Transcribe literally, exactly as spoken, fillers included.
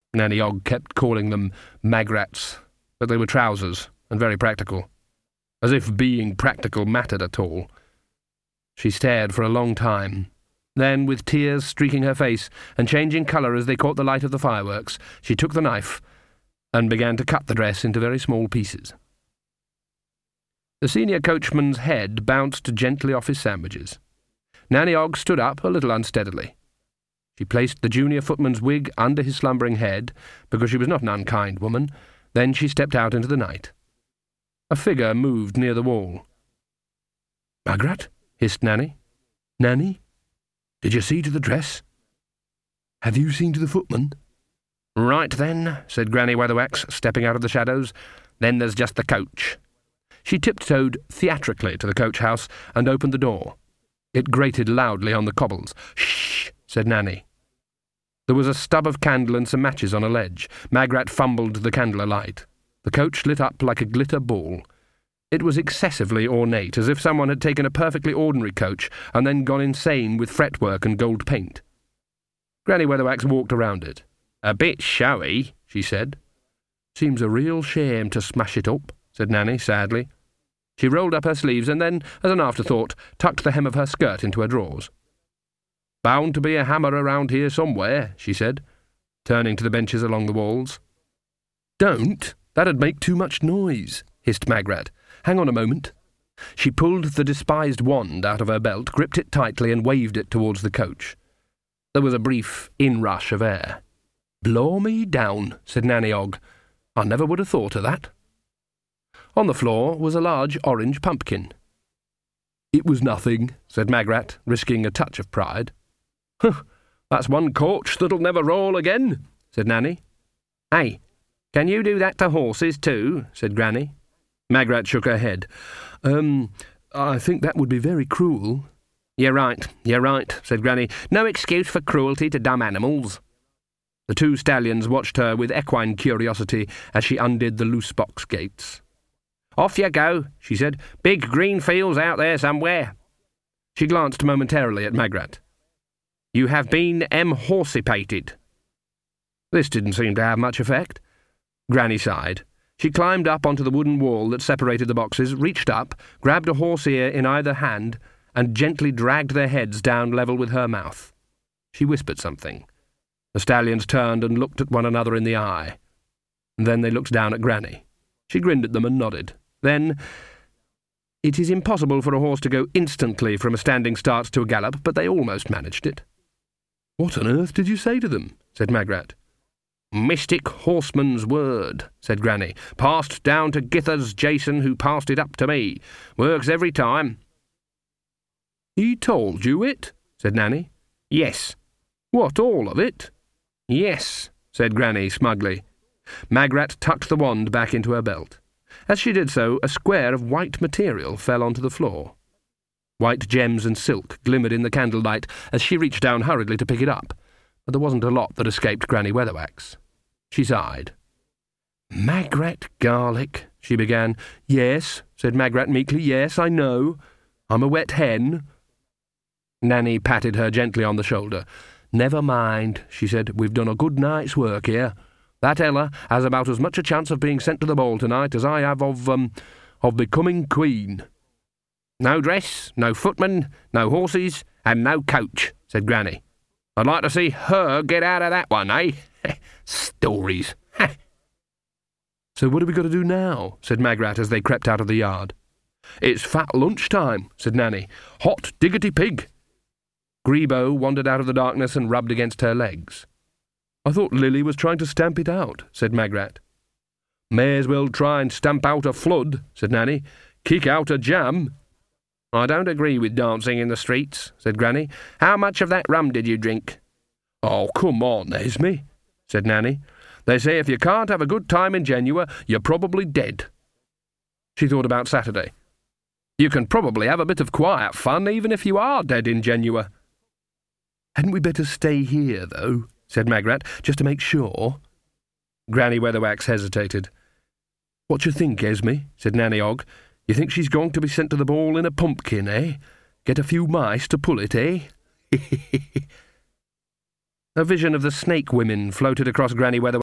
Nanny Ogg kept calling them magrats, but they were trousers, and very practical. As if being practical mattered at all. She stared for a long time. Then, with tears streaking her face and changing colour as they caught the light of the fireworks, she took the knife and began to cut the dress into very small pieces. The senior coachman's head bounced gently off his sandwiches. Nanny Ogg stood up a little unsteadily. She placed the junior footman's wig under his slumbering head, because she was not an unkind woman. Then she stepped out into the night. A figure moved near the wall. "Magrat?" hissed Nanny. "Nanny? Did you see to the dress? Have you seen to the footman?" "Right then," said Granny Weatherwax, stepping out of the shadows. "Then there's just the coach." She tiptoed theatrically to the coach-house and opened the door. It grated loudly on the cobbles. "Shh!" said Nanny. There was a stub of candle and some matches on a ledge. Magrat fumbled the candle alight. The coach lit up like a glitter ball. It was excessively ornate, as if someone had taken a perfectly ordinary coach and then gone insane with fretwork and gold paint. Granny Weatherwax walked around it. "A bit showy," she said. "Seems a real shame to smash it up," said Nanny sadly. She rolled up her sleeves and then, as an afterthought, tucked the hem of her skirt into her drawers. "Bound to be a hammer around here somewhere," she said, turning to the benches along the walls. "Don't! That'd make too much noise," hissed Magrat. "Hang on a moment." She pulled the despised wand out of her belt, gripped it tightly, and waved it towards the coach. There was a brief inrush of air. "Blow me down," said Nanny Ogg. "I never would have thought of that." On the floor was a large orange pumpkin. "It was nothing," said Magrat, risking a touch of pride. "Huh, that's one coach that'll never roll again," said Nanny. "Hey, can you do that to horses too?" said Granny. Magrat shook her head. Um, I think that would be very cruel." "You're right, you're right," said Granny. "No excuse for cruelty to dumb animals." The two stallions watched her with equine curiosity as she undid the loose box gates. "Off you go," she said. "Big green fields out there somewhere." She glanced momentarily at Magrat. "You have been em-horsipated." This didn't seem to have much effect. Granny sighed. She climbed up onto the wooden wall that separated the boxes, reached up, grabbed a horse ear in either hand, and gently dragged their heads down level with her mouth. She whispered something. The stallions turned and looked at one another in the eye. Then they looked down at Granny. She grinned at them and nodded. Then, "It is impossible for a horse to go instantly from a standing start to a gallop, but they almost managed it." "What on earth did you say to them?" said Magrat. "Mystic horseman's word," said Granny. "Passed down to Githers Jason, who passed it up to me. Works every time." "He told you it?" said Nanny. "Yes." "What, all of it?" "Yes," said Granny smugly. Magrat tucked the wand back into her belt. As she did so, a square of white material fell onto the floor. White gems and silk glimmered in the candlelight as she reached down hurriedly to pick it up, but there wasn't a lot that escaped Granny Weatherwax. She sighed. "Magrat Garlick," she began. "Yes," said Magrat meekly. "Yes, I know. I'm a wet hen." Nanny patted her gently on the shoulder. "Never mind," she said. "We've done a good night's work here. That Ella has about as much a chance of being sent to the ball tonight as I have of, um, of becoming queen." "No dress, no footman, no horses, and no coach," said Granny. "I'd like to see her get out of that one, eh? Stories. "So what have we got to do now?" said Magrat as they crept out of the yard. "It's fat lunchtime," said Nanny. "Hot diggity pig." Grebo wandered out of the darkness and rubbed against her legs. "I thought Lily was trying to stamp it out," said Magrat. "May as well try and stamp out a flood," said Nanny. "Kick out a jam." "I don't agree with dancing in the streets," said Granny. "How much of that rum did you drink?" "Oh, come on, Esme," said Nanny. "They say if you can't have a good time in Genua, you're probably dead." She thought about Saturday. "You can probably have a bit of quiet fun even if you are dead in Genua." "Hadn't we better stay here, though?" said Magrat, "just to make sure." Granny Weatherwax hesitated. "What you think, Esme?" said Nanny Ogg. "You think she's going to be sent to the ball in a pumpkin, eh? Get a few mice to pull it, eh?" A vision of the snake women floated across Granny Weatherwax.